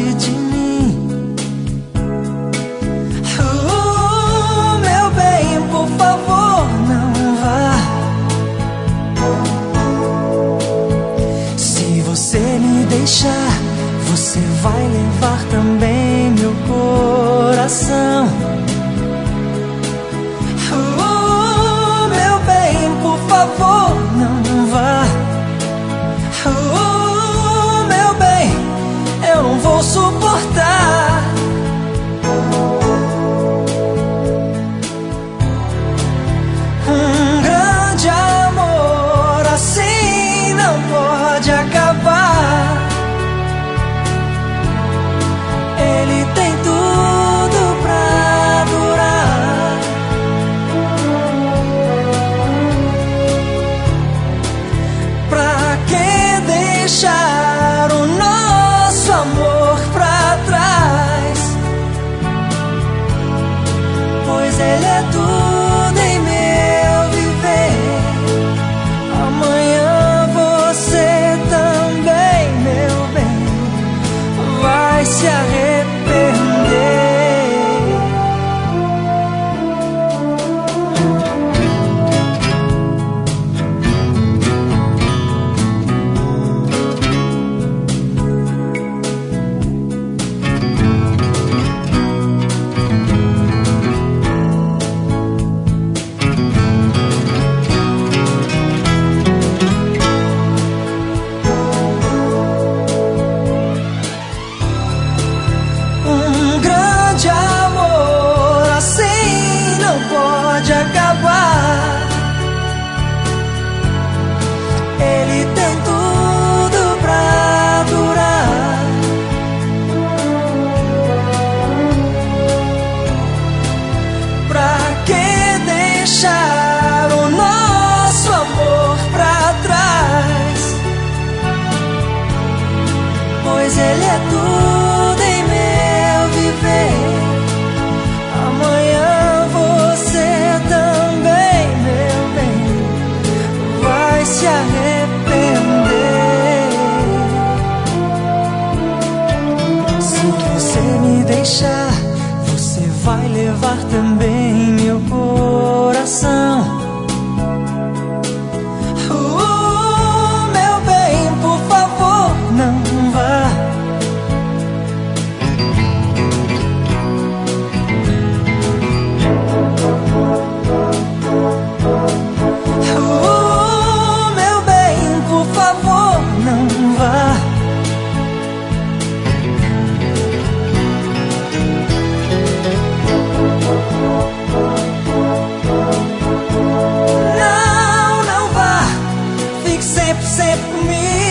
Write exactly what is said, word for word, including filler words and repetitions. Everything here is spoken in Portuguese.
saudade de mim. Uh, meu bem, por favor, não vá. Se você me deixar, você vai levar também meu coração. Uh, meu bem, por favor, não vá. Uh, meu bem, eu não vou suportar. Um grande amor assim não pode acabar. Ele tem tudo pra durar. Pra que deixar o nosso amor pra trás? Pois ele é tudo em meu viver. Amanhã você também, meu bem, vai se arrepender. Um grande amor assim não pode acabar. Ele tem tudo pra durar. Pra que deixar o nosso amor pra trás? Pois ele é tudo em meu viver. Amanhã você também, meu bem, vai se arrepender. Se você me deixar, você vai levar também meu coração. Uh, meu bem, por favor, não vá. Uh, meu bem, por favor, não vá. Não, não vá. Fique sempre, sempre comigo.